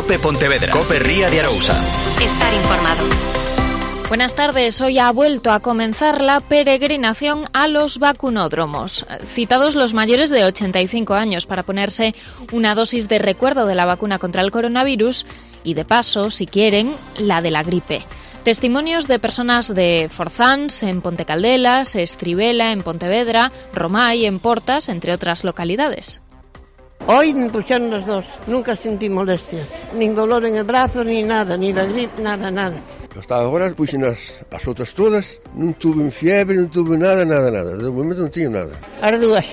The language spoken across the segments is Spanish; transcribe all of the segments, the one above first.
COPE Pontevedra. COPE Ría de Arousa. Estar informado. Buenas tardes. Hoy ha vuelto a comenzar la peregrinación a los vacunódromos. Citados los mayores de 85 años para ponerse una dosis de recuerdo de la vacuna contra el coronavirus y, de paso, si quieren, la de la gripe. Testimonios de personas de Forzans, en Ponte Caldelas, Estribela, en Pontevedra, Romai, en Portas, entre otras localidades. Hoy me pusieron los dos, nunca sentí molestias, ni dolor en el brazo, ni nada, ni la gripe, nada. Hasta agora puxen as outras todas, non tuve fiebre, non tuve nada. De momento non tiño nada. As dúas.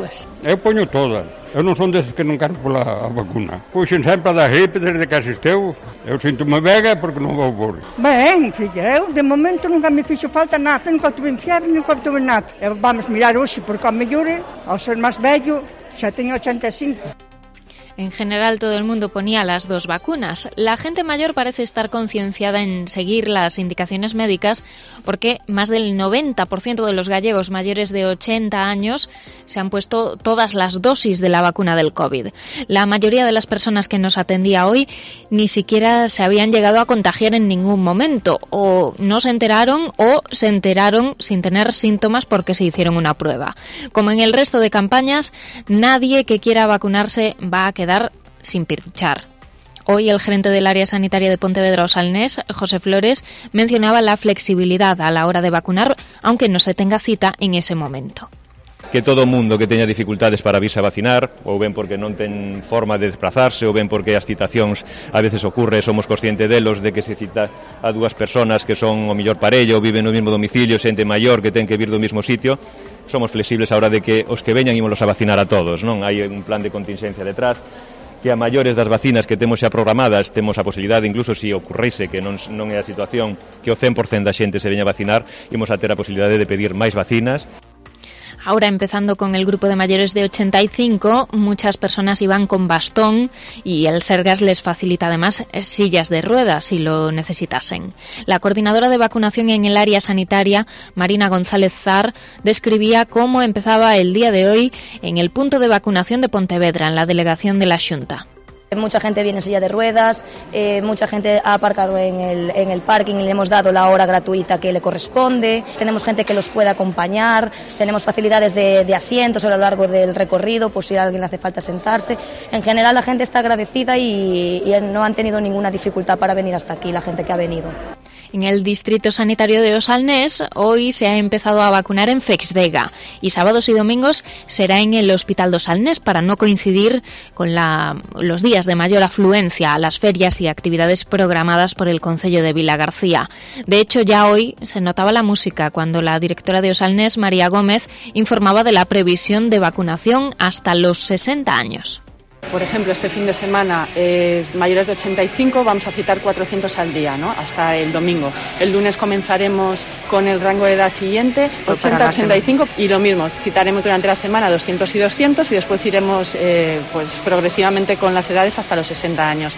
Eu poño todas. Eu non son deses que non quero pola vacuna. Puxen sempre a da gripe desde que asisteu. Eu sinto-me vega porque non vou por. Ben, filla, eu de momento nunca me fixo falta nada. Nunca tuve fiebre, nunca tuve nada. Vamos mirar hoxe porque ao mellor, ao ser máis vello, xa teño 85. En general, todo el mundo ponía las dos vacunas. La gente mayor parece estar concienciada en seguir las indicaciones médicas porque más del 90% de los gallegos mayores de 80 años se han puesto todas las dosis de la vacuna del COVID. La mayoría de las personas que nos atendía hoy ni siquiera se habían llegado a contagiar en ningún momento, o no se enteraron o se enteraron sin tener síntomas porque se hicieron una prueba. Como en el resto de campañas, nadie que quiera vacunarse va a quedar sin pinchar. Hoy el gerente del área sanitaria de Pontevedra Osalnés, José Flores, mencionaba la flexibilidad a la hora de vacunar, aunque no se tenga cita en ese momento. Que todo o mundo que teña dificultades para virse a vacinar, ou ben porque non ten forma de desplazarse, ou ben porque as citacións a veces ocurre, somos conscientes delos, de que se cita a dúas personas que son o mellor parello, ou viven no mesmo domicilio, xente maior que ten que vir do mesmo sitio. Somos flexibles a hora de que os que veñan ímolos a vacinar a todos, non? Hai un plan de contingencia detrás, que a maiores das vacinas que temos xa programadas temos a posibilidade, incluso se ocurrise que non é a situación, que o 100% da xente se veña a vacinar, imos a ter a posibilidade de pedir máis vacinas. Ahora, empezando con el grupo de mayores de 85, muchas personas iban con bastón y el Sergas les facilita además sillas de ruedas si lo necesitasen. La coordinadora de vacunación en el área sanitaria, Marina González Zar, describía cómo empezaba el día de hoy en el punto de vacunación de Pontevedra, en la delegación de la Xunta. Mucha gente viene en silla de ruedas, mucha gente ha aparcado en el parking y le hemos dado la hora gratuita que le corresponde. Tenemos gente que los puede acompañar, tenemos facilidades de asientos a lo largo del recorrido por si a alguien le hace falta sentarse. En general la gente está agradecida y no han tenido ninguna dificultad para venir hasta aquí, la gente que ha venido. En el distrito sanitario de Osalnés hoy se ha empezado a vacunar en Fexdega y sábados y domingos será en el Hospital de Osalnés para no coincidir con los días de mayor afluencia a las ferias y actividades programadas por el Concello de Vilagarcía. De hecho, ya hoy se notaba la música cuando la directora de Osalnés, María Gómez, informaba de la previsión de vacunación hasta los 60 años. Por ejemplo, este fin de semana, mayores de 85, vamos a citar 400 al día, ¿no? Hasta el domingo. El lunes comenzaremos con el rango de edad siguiente, 80-85, y lo mismo, citaremos durante la semana 200 y 200 y después iremos pues progresivamente con las edades hasta los 60 años.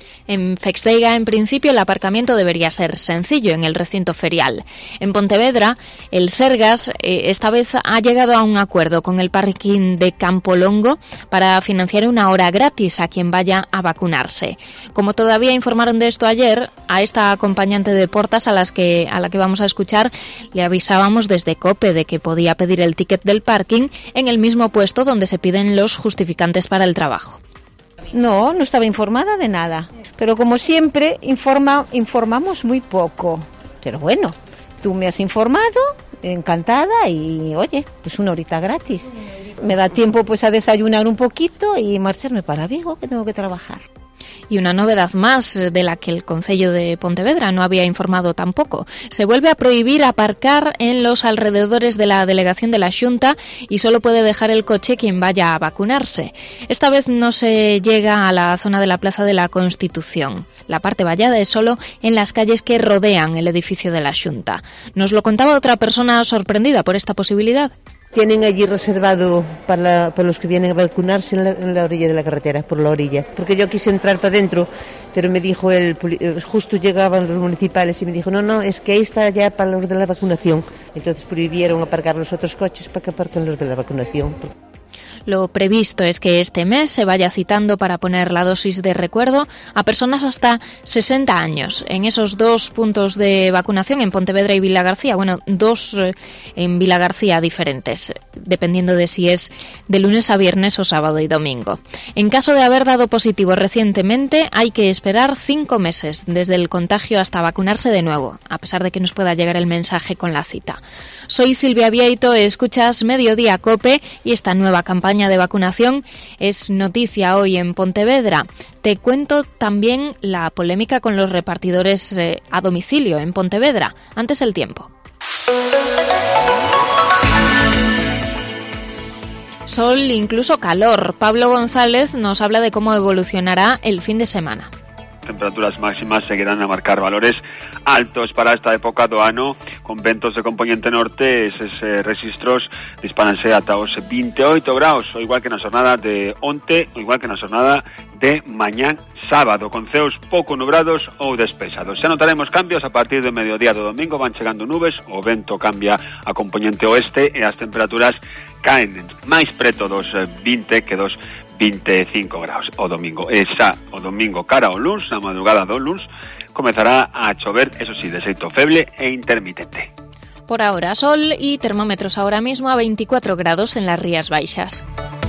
En Fexdega, en principio, el aparcamiento debería ser sencillo en el recinto ferial. En Pontevedra, el Sergas esta vez ha llegado a un acuerdo con el parking de Campolongo para financiar una hora gratis a quien vaya a vacunarse. Como todavía informaron de esto ayer, a esta acompañante de Portas a la que vamos a escuchar, le avisábamos desde COPE de que podía pedir el ticket del parking en el mismo puesto donde se piden los justificantes para el trabajo. No estaba informada de nada. Pero como siempre, informamos muy poco. Pero bueno, tú me has informado, encantada, y oye, pues una horita gratis. Me da tiempo pues a desayunar un poquito y marcharme para Vigo, que tengo que trabajar. Y una novedad más de la que el Concello de Pontevedra no había informado tampoco. Se vuelve a prohibir aparcar en los alrededores de la delegación de la Xunta y solo puede dejar el coche quien vaya a vacunarse. Esta vez no se llega a la zona de la Plaza de la Constitución. La parte vallada es solo en las calles que rodean el edificio de la Xunta. Nos lo contaba otra persona sorprendida por esta posibilidad. Tienen allí reservado para los que vienen a vacunarse en la orilla de la carretera, por la orilla. Porque yo quise entrar para adentro, pero me dijo justo llegaban los municipales y me dijo, no, es que ahí está ya para los de la vacunación. Entonces prohibieron aparcar los otros coches para que aparquen los de la vacunación. Lo previsto es que este mes se vaya citando para poner la dosis de recuerdo a personas hasta 60 años. En esos 2 puntos de vacunación, en Pontevedra y Vilagarcía, bueno, 2 en Vilagarcía diferentes, dependiendo de si es de lunes a viernes o sábado y domingo. En caso de haber dado positivo recientemente, hay que esperar 5 meses desde el contagio hasta vacunarse de nuevo, a pesar de que nos pueda llegar el mensaje con la cita. Soy Silvia Vieito, escuchas Mediodía COPE y esta nueva campaña de vacunación es noticia hoy en Pontevedra. Te cuento también la polémica con los repartidores a domicilio en Pontevedra. Antes el tiempo. Sol, incluso calor. Pablo González nos habla de cómo evolucionará el fin de semana. Temperaturas máximas seguirán a marcar valores altos para esta época do ano, con ventos de componente norte. Eses registros dispáranse ata os 28 graus, o igual que na xornada de onte, o igual que na xornada de mañán sábado, con ceos pouco nubrados ou despejados. Xa notaremos cambios a partir do mediodía do domingo, van chegando nubes, o vento cambia a componente oeste e as temperaturas caen máis preto dos 20 que dos 25 graus o domingo. E xa o domingo cara ao luns, na madrugada do luns, comezará a chover, eso sí, de xeito feble e intermitente. Por ahora sol y termómetros ahora mismo a 24 grados en las Rías Baixas.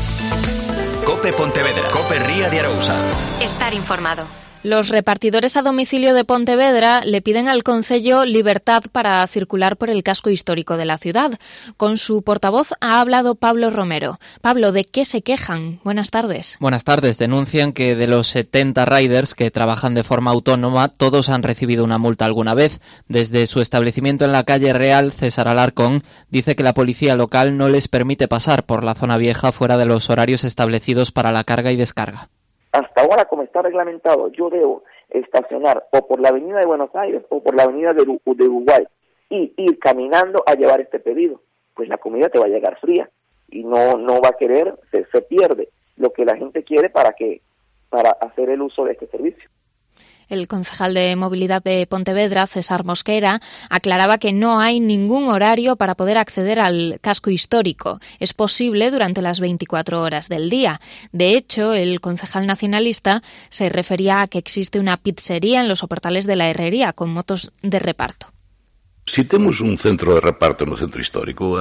COPE Pontevedra, COPE Ría de Arousa. Estar informado. Los repartidores a domicilio de Pontevedra le piden al Concello libertad para circular por el casco histórico de la ciudad. Con su portavoz ha hablado Pablo Romero. Pablo, ¿de qué se quejan? Buenas tardes. Buenas tardes. Denuncian que de los 70 riders que trabajan de forma autónoma, todos han recibido una multa alguna vez. Desde su establecimiento en la calle Real, César Alarcón dice que la policía local no les permite pasar por la zona vieja fuera de los horarios establecidos para la carga y descarga. Hasta ahora, como está reglamentado, yo debo estacionar o por la avenida de Buenos Aires o por la avenida de Uruguay y ir caminando a llevar este pedido. Pues la comida te va a llegar fría y no va a querer, se pierde lo que la gente quiere para hacer el uso de este servicio. El concejal de Movilidad de Pontevedra, César Mosquera, aclaraba que no hay ningún horario para poder acceder al casco histórico. Es posible durante las 24 horas del día. De hecho, el concejal nacionalista se refería a que existe una pizzería en los soportales de la Herrería con motos de reparto. Si temos un centro de reparto no centro histórico,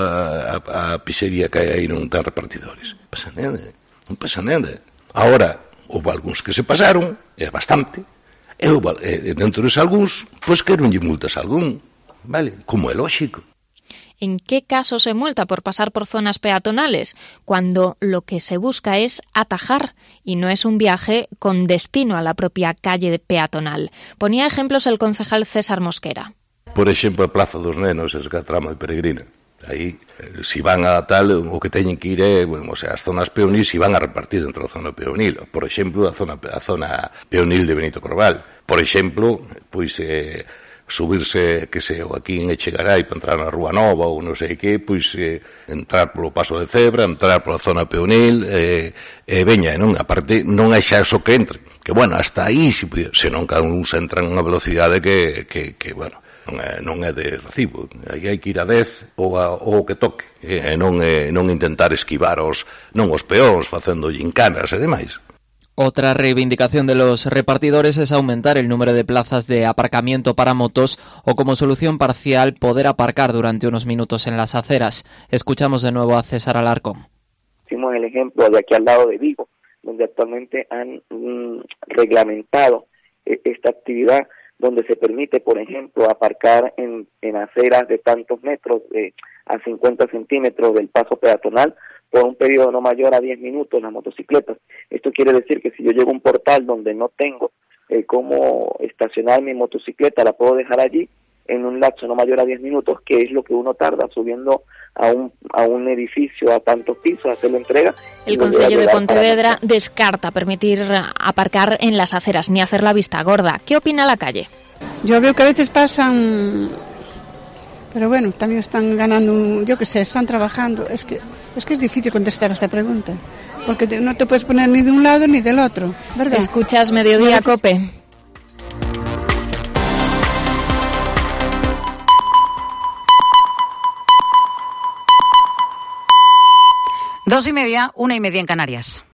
a pizzería que hai aí non ten repartidores. Non pasa nada. Ahora, houve algúns que se pasaron, é bastante. Dentro de algúns, pois queronlle multas a algún, vale? Como é lógico. ¿En qué caso se multa por pasar por zonas peatonales? Cuando lo que se busca es atajar y no es un viaje con destino a la propia calle peatonal. Ponía ejemplos el concejal César Mosquera. Por exemplo, a Plaza dos Nenos, es a trama de Peregrina. Aí, si van a tal, o que teñen que ir é, bueno, o sea, as zonas peonil, si van a repartir dentro da zona peonil. Por exemplo, a zona peonil de Benito Corval. Por exemplo, pois subirse, que sei, aquí en Echegaray para entrar na Rúa Nova ou non sei que, pois entrar polo Paso de Cebra, entrar pola zona peonil, veña, non? Aparte, non hai xa eso que entre. Que, bueno, hasta aí, senón cada un se entra en unha velocidade que bueno, non é de recibo. Aí hai que ir a 10 ou o que toque, e non intentar esquivar os peóns facendo gincanas e demais. Otra reivindicación de los repartidores es aumentar el número de plazas de aparcamiento para motos o, como solución parcial, poder aparcar durante unos minutos en las aceras. Escuchamos de nuevo a César Alarcón. Hicimos el ejemplo de aquí al lado de Vigo, donde actualmente han reglamentado esta actividad, donde se permite, por ejemplo, aparcar en aceras de tantos metros, a 50 centímetros del paso peatonal, por un periodo no mayor a 10 minutos las motocicletas. Esto quiere decir que si yo llego a un portal donde no tengo cómo estacionar mi motocicleta, la puedo dejar allí en un lapso no mayor a 10 minutos, que es lo que uno tarda subiendo a un edificio a tantos pisos, a hacer la entrega. El Concello de Pontevedra descarta permitir aparcar en las aceras ni hacer la vista gorda. ¿Qué opina la calle? Yo veo que a veces pasan, pero bueno, también están ganando, yo qué sé, están trabajando. Es que es difícil contestar a esta pregunta, porque no te puedes poner ni de un lado ni del otro, ¿verdad? Escuchas Mediodía COPE. 2:30, 1:30 en Canarias.